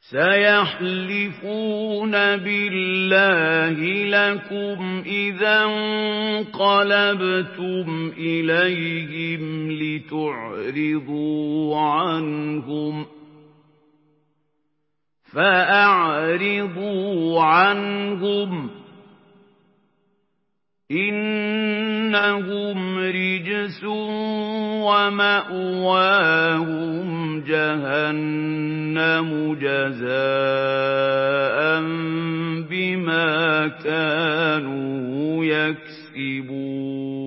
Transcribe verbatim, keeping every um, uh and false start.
سَيَحْلِفُونَ بِاللَّهِ لَكُمْ إِذَا انقَلَبْتُمْ إِلَيْهِمْ لِتُعْرِضُوا عَنْهُمْ ۖ فَأَعْرِضُوا عَنْهُمْ ۖ إِنَّهُمْ رِجْسٌ وَمَأْوَاهُمْ جَهَنَّمُ جَزَاءً بِمَا كَانُوا يَكْسِبُونَ